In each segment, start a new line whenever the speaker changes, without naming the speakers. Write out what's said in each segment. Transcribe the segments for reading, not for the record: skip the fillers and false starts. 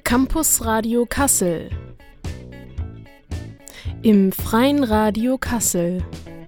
Campus Radio Kassel. Im Freien Radio Kassel.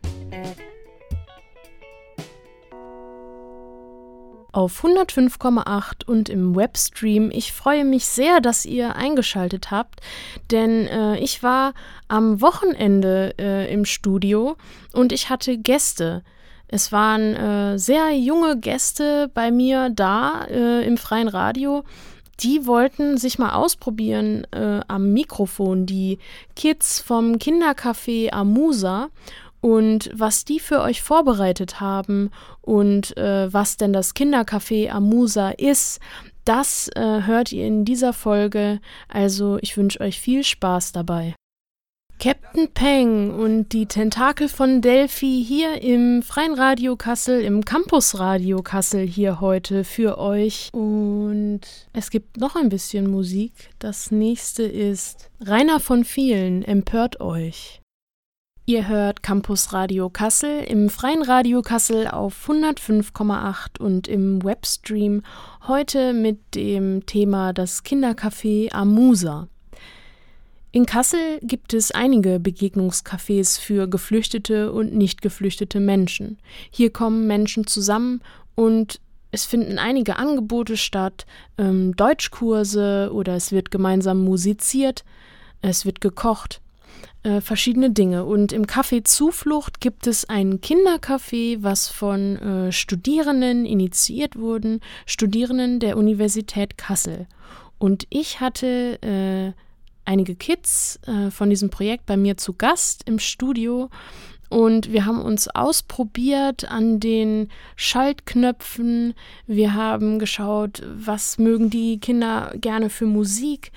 Auf 105,8 und im Webstream. Ich freue mich sehr, dass ihr eingeschaltet habt, denn ich war am Wochenende im Studio und ich hatte Gäste. Es waren sehr junge Gäste bei mir da im Freien Radio. Die wollten sich mal ausprobieren am Mikrofon, die Kids vom Kindercafé Amusa, und was die für euch vorbereitet haben und was denn das Kindercafé Amusa ist, das hört ihr in dieser Folge. Also ich wünsche euch viel Spaß dabei. Captain Peng und die Tentakel von Delphi hier im Freien Radio Kassel, im Campus Radio Kassel hier heute für euch. Und es gibt noch ein bisschen Musik. Das nächste ist Rainer von Vielen, empört euch. Ihr hört Campus Radio Kassel im Freien Radio Kassel auf 105,8 und im Webstream heute mit dem Thema das Kindercafé Amusa. In Kassel gibt es einige Begegnungscafés für geflüchtete und nicht geflüchtete Menschen. Hier kommen Menschen zusammen und es finden einige Angebote statt, Deutschkurse oder es wird gemeinsam musiziert, es wird gekocht, verschiedene Dinge. Und im Café Zuflucht gibt es ein Kindercafé, was von Studierenden initiiert wurden, Studierenden der Universität Kassel. Und ich hatte einige Kids von diesem Projekt bei mir zu Gast im Studio und wir haben uns ausprobiert an den Schaltknöpfen. Wir haben geschaut, was mögen die Kinder gerne für Musik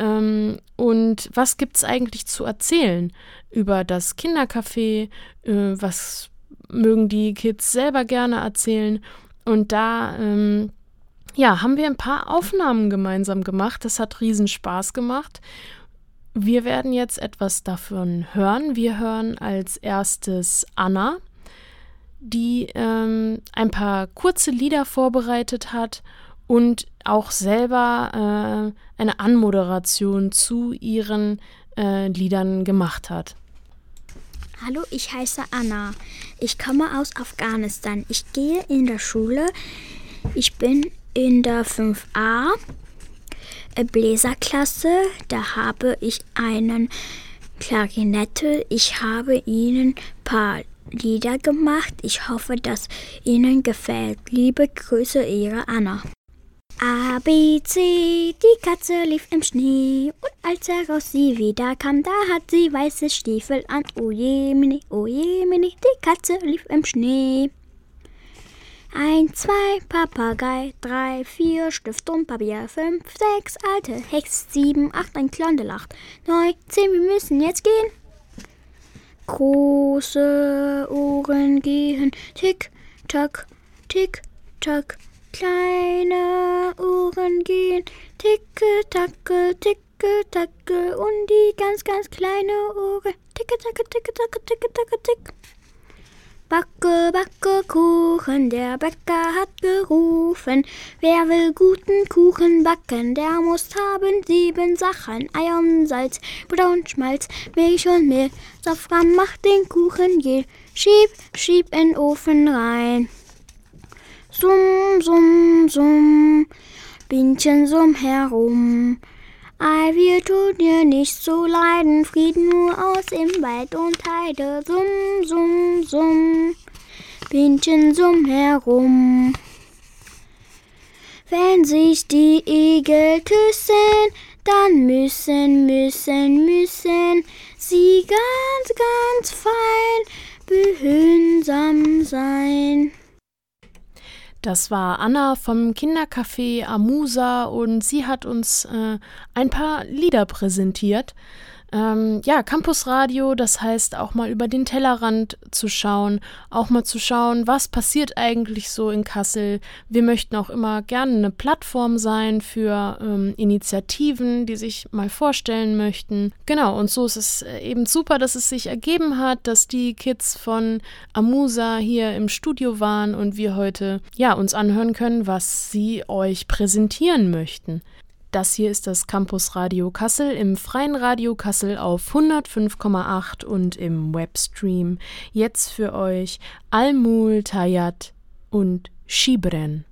und was gibt es eigentlich zu erzählen über das Kindercafé, was mögen die Kids selber gerne erzählen. Und da haben wir ein paar Aufnahmen gemeinsam gemacht. Das hat riesen Spaß gemacht. Wir werden jetzt etwas davon hören. Wir hören als erstes Anna, die ein paar kurze Lieder vorbereitet hat und auch selber eine Anmoderation zu ihren Liedern gemacht hat.
Hallo, ich heiße Anna. Ich komme aus Afghanistan. Ich gehe in der Schule. Ich bin in der 5a Bläserklasse. Da habe ich einen Klarinette. Ich habe ihnen ein paar Lieder gemacht. Ich hoffe, dass ihnen gefällt. Liebe Grüße, Ihre Anna. A, B, C, die Katze lief im Schnee und als heraus sie wieder kam, da hat sie weiße Stiefel an. Oh je, mini, die Katze lief im Schnee. 1, 2, Papagei, 3, 4, Stift und Papier, 5, 6, alte Hex, 7, 8, ein Clown, der lacht, 9, 10, wir müssen jetzt gehen. Große Ohren gehen, tick, tack, kleine Ohren gehen, ticke, tacke, und die ganz, ganz kleine Ohren, ticke, tacke, tick. Backe, backe Kuchen, der Bäcker hat gerufen. Wer will guten Kuchen backen, der muss haben 7 Sachen. Eier und Salz, Butter und Schmalz, Milch und Mehl. Safran macht den Kuchen gel. Schieb in den Ofen rein. Summ, summ, summ, Bienchen summ herum. Ei, wir tun dir nicht zu leiden, Frieden nur aus im Wald und Heide. Summ, summ, summ, Bienchen summ herum. Wenn sich die Igel küssen, dann müssen sie ganz, ganz fein behütsam sein.
Das war Anna vom Kindercafé Amusa und sie hat uns ein paar Lieder präsentiert. Campus Radio, das heißt auch mal über den Tellerrand zu schauen, auch mal zu schauen, was passiert eigentlich so in Kassel. Wir möchten auch immer gerne eine Plattform sein für Initiativen, die sich mal vorstellen möchten. Genau, und so ist es eben super, dass es sich ergeben hat, dass die Kids von Amusa hier im Studio waren und wir heute uns anhören können, was sie euch präsentieren möchten. Das hier ist das Campus Radio Kassel im Freien Radio Kassel auf 105,8 und im Webstream. Jetzt für euch Almul Tayat und Shibren.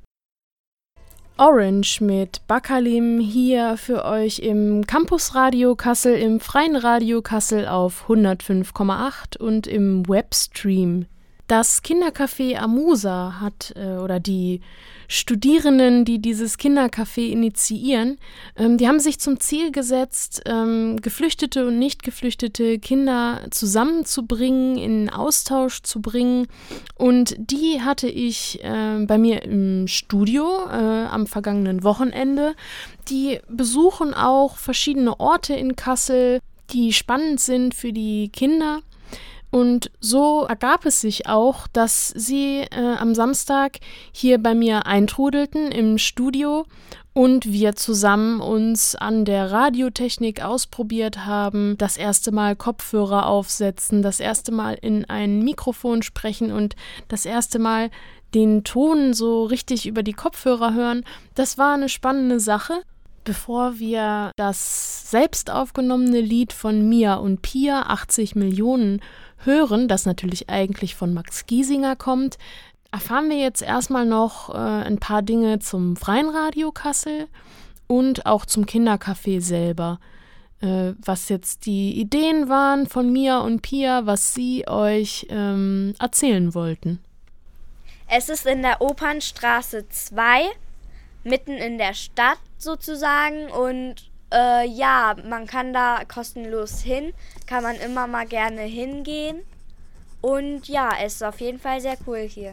Orange mit Bakalim hier für euch im Campus Radio Kassel im Freien Radio Kassel auf 105,8 und im Webstream. Das Kindercafé Amusa hat, oder die Studierenden, die dieses Kindercafé initiieren, die haben sich zum Ziel gesetzt, geflüchtete und nicht geflüchtete Kinder zusammenzubringen, in Austausch zu bringen. Und die hatte ich bei mir im Studio am vergangenen Wochenende. Die besuchen auch verschiedene Orte in Kassel, die spannend sind für die Kinder. Und so ergab es sich auch, dass sie am Samstag hier bei mir eintrudelten im Studio und wir zusammen uns an der Radiotechnik ausprobiert haben, das erste Mal Kopfhörer aufsetzen, das erste Mal in ein Mikrofon sprechen und das erste Mal den Ton so richtig über die Kopfhörer hören. Das war eine spannende Sache. Bevor wir das selbst aufgenommene Lied von Mia und Pia, 80 Millionen, hören, das natürlich eigentlich von Max Giesinger kommt, erfahren wir jetzt erstmal noch ein paar Dinge zum Freien Radio Kassel und auch zum Kindercafé selber. Was jetzt die Ideen waren von Mia und Pia, was sie euch erzählen wollten.
Es ist in der Opernstraße 2, mitten in der Stadt sozusagen und man kann da kostenlos hin, kann man immer mal gerne hingehen und ja, es ist auf jeden Fall sehr cool hier.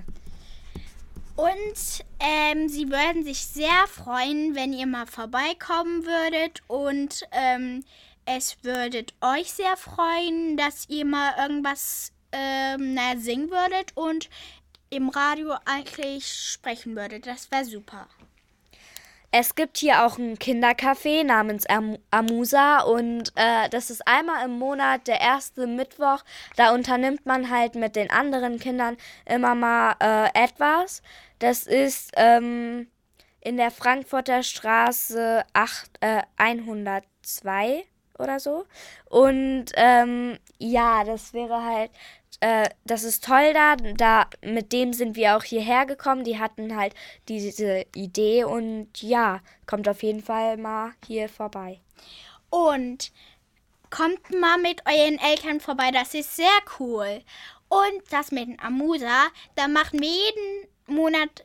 Und sie würden sich sehr freuen, wenn ihr mal vorbeikommen würdet und es würdet euch sehr freuen, dass ihr mal irgendwas singen würdet und im Radio eigentlich sprechen würdet. Das wäre super.
Es gibt hier auch ein Kindercafé namens Amusa und das ist einmal im Monat, der erste Mittwoch. Da unternimmt man halt mit den anderen Kindern immer mal etwas. Das ist in der Frankfurter Straße 102 oder so. Und das wäre halt... das ist toll da, mit dem sind wir auch hierher gekommen, die hatten halt diese Idee und ja, kommt auf jeden Fall mal hier vorbei.
Und kommt mal mit euren Eltern vorbei, das ist sehr cool. Und das mit dem Amusa, da machen wir jeden Monat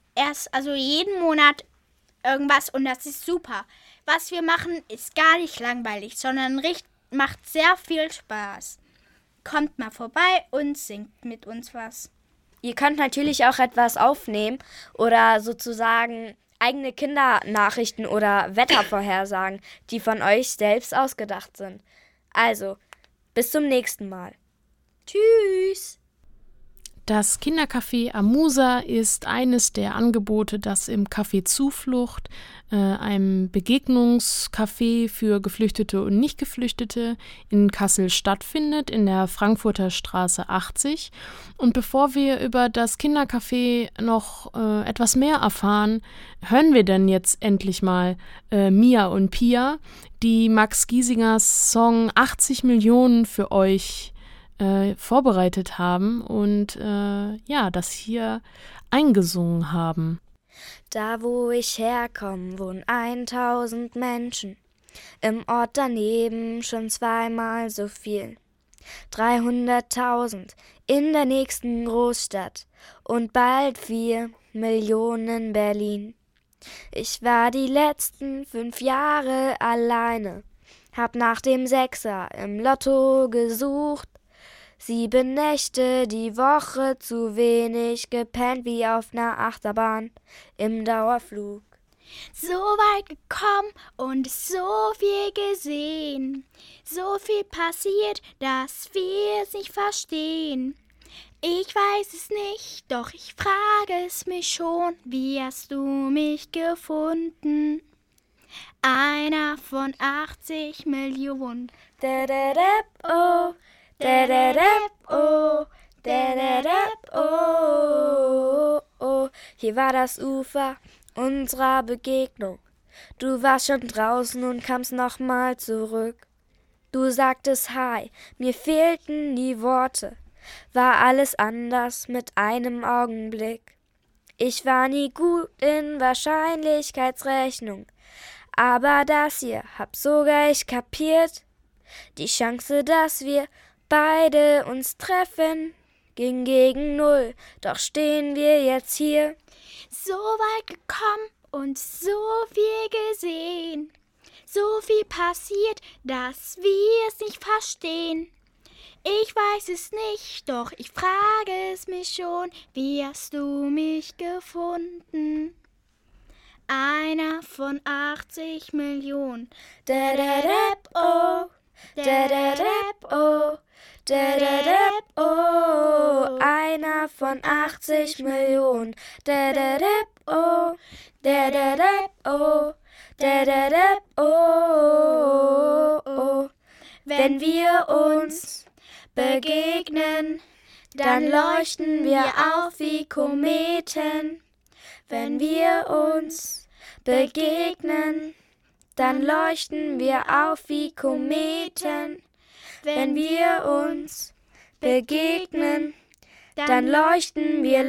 irgendwas und das ist super. Was wir machen, ist gar nicht langweilig, sondern macht sehr viel Spaß. Kommt mal vorbei und singt mit uns was.
Ihr könnt natürlich auch etwas aufnehmen oder sozusagen eigene Kindernachrichten oder Wettervorhersagen, die von euch selbst ausgedacht sind. Also, bis zum nächsten Mal. Tschüss!
Das Kindercafé Amusa ist eines der Angebote, das im Café Zuflucht, einem Begegnungscafé für Geflüchtete und Nicht-Geflüchtete in Kassel stattfindet, in der Frankfurter Straße 80. Und bevor wir über das Kindercafé noch etwas mehr erfahren, hören wir dann jetzt endlich mal Mia und Pia, die Max Giesingers Song 80 Millionen für euch vorbereitet haben und das hier eingesungen haben.
Da, wo ich herkomme, wohnen 1000 Menschen. Im Ort daneben schon zweimal so viel. 300.000 in der nächsten Großstadt und bald 4 Millionen Berlin. Ich war die letzten 5 Jahre alleine, hab nach dem Sechser im Lotto gesucht. 7 Nächte die Woche zu wenig gepennt wie auf ner Achterbahn im Dauerflug.
So weit gekommen und so viel gesehen, so viel passiert, dass wir es nicht verstehen. Ich weiß es nicht, doch ich frage es mich schon, wie hast du mich gefunden? Einer von 80 Millionen.
Oh. Oh. Hier war das Ufer unserer Begegnung. Du warst schon draußen und kamst nochmal zurück. Du sagtest Hi, mir fehlten die Worte. War alles anders mit einem Augenblick. Ich war nie gut in Wahrscheinlichkeitsrechnung, aber das hier hab sogar ich kapiert. Die Chance, dass wir beide uns treffen, ging gegen 0, doch stehen wir jetzt hier.
So weit gekommen und so viel gesehen, so viel passiert, dass wir es nicht verstehen. Ich weiß es nicht, doch ich frage es mich schon, wie hast du mich gefunden? Einer von 80 Millionen.
Da-da-dap-oh, da-da-dap-oh, da-da-dap-oh. Einer von 80 Millionen. Da-da-dap-oh, da-da-dap-oh, da-da-dap-oh. Wenn wir uns begegnen, dann leuchten wir auf wie Kometen. Wenn wir uns begegnen, dann leuchten wir auf wie Kometen. Wenn wir uns begegnen, dann leuchten wir.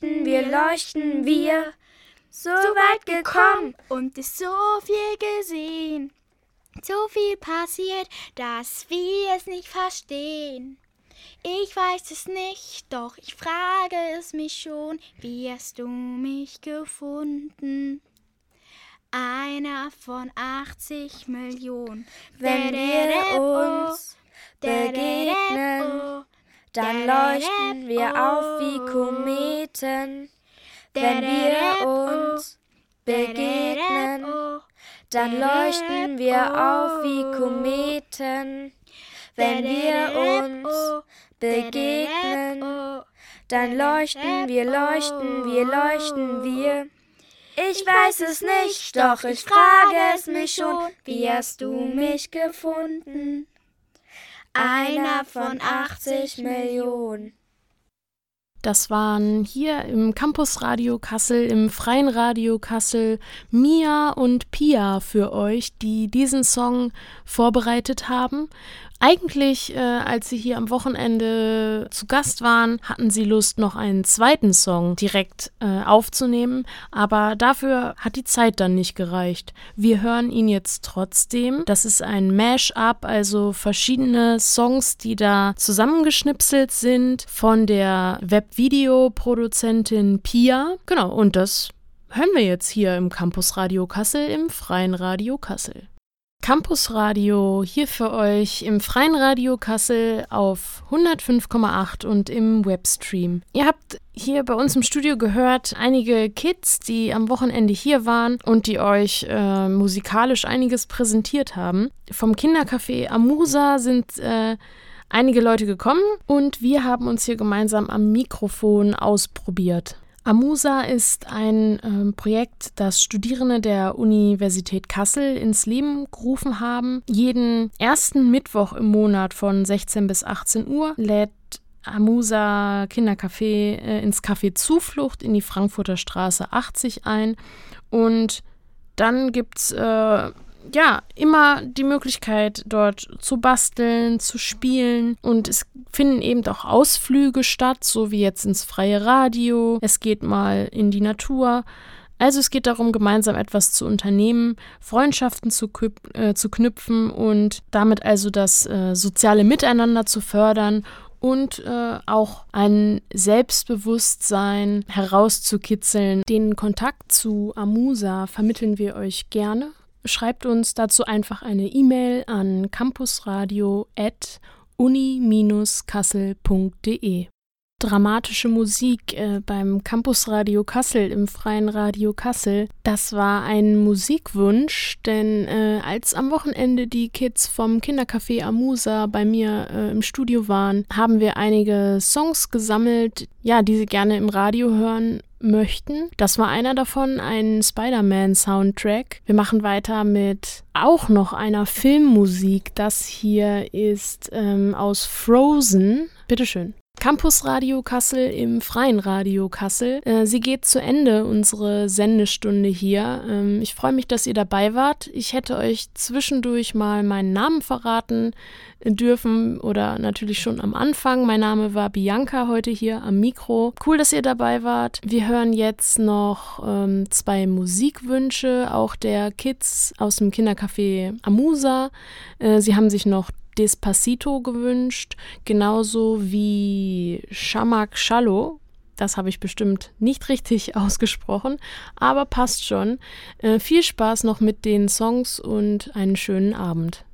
So weit gekommen
und ist so viel gesehen. So viel passiert, dass wir es nicht verstehen. Ich weiß es nicht, doch ich frage es mich schon, wie hast du mich gefunden? Einer von 80 Millionen.
Wenn wir uns begegnen, dann leuchten wir auf wie Kometen. Wenn wir uns begegnen, dann leuchten wir auf wie Kometen. Wenn wir uns begegnen, dann leuchten wir. Ich weiß es nicht, doch ich frage es mich schon, wie hast du mich gefunden? Einer von 80 Millionen.
Das waren hier im Campus Radio Kassel, im Freien Radio Kassel, Mia und Pia für euch, die diesen Song vorbereitet haben. Eigentlich, als sie hier am Wochenende zu Gast waren, hatten sie Lust, noch einen zweiten Song direkt aufzunehmen, aber dafür hat die Zeit dann nicht gereicht. Wir hören ihn jetzt trotzdem. Das ist ein Mash-up, also verschiedene Songs, die da zusammengeschnipselt sind von der Webvideoproduzentin Pia. Genau, und das hören wir jetzt hier im Campus Radio Kassel, im Freien Radio Kassel. Campus Radio hier für euch im Freien Radio Kassel auf 105,8 und im Webstream. Ihr habt hier bei uns im Studio gehört einige Kids, die am Wochenende hier waren und die euch musikalisch einiges präsentiert haben. Vom Kindercafé Amusa sind einige Leute gekommen und wir haben uns hier gemeinsam am Mikrofon ausprobiert. Amusa ist ein Projekt, das Studierende der Universität Kassel ins Leben gerufen haben. Jeden ersten Mittwoch im Monat von 16 bis 18 Uhr lädt Amusa Kindercafé ins Café Zuflucht in die Frankfurter Straße 80 ein. Und dann gibt's immer die Möglichkeit, dort zu basteln, zu spielen, und es finden eben auch Ausflüge statt, so wie jetzt ins freie Radio. Es geht mal in die Natur. Also es geht darum, gemeinsam etwas zu unternehmen, Freundschaften zu knüpfen und damit also das soziale Miteinander zu fördern und auch ein Selbstbewusstsein herauszukitzeln. Den Kontakt zu Amusa vermitteln wir euch gerne. Schreibt uns dazu einfach eine E-Mail an campusradio@uni-kassel.de. Dramatische Musik beim Campusradio Kassel im Freien Radio Kassel. Das war ein Musikwunsch, denn als am Wochenende die Kids vom Kindercafé Amusa bei mir im Studio waren, haben wir einige Songs gesammelt, die sie gerne im Radio hören möchten. Das war einer davon, ein Spider-Man-Soundtrack. Wir machen weiter mit auch noch einer Filmmusik. Das hier ist aus Frozen. Bitteschön. Campus Radio Kassel im Freien Radio Kassel. Sie geht zu Ende, unsere Sendestunde hier. Ich freue mich, dass ihr dabei wart. Ich hätte euch zwischendurch mal meinen Namen verraten dürfen oder natürlich schon am Anfang. Mein Name war Bianca, heute hier am Mikro. Cool, dass ihr dabei wart. Wir hören jetzt noch 2 Musikwünsche, auch der Kids aus dem Kindercafé Amusa. Sie haben sich noch Despacito gewünscht, genauso wie Shamak Shallow. Das habe ich bestimmt nicht richtig ausgesprochen, aber passt schon. Viel Spaß noch mit den Songs und einen schönen Abend.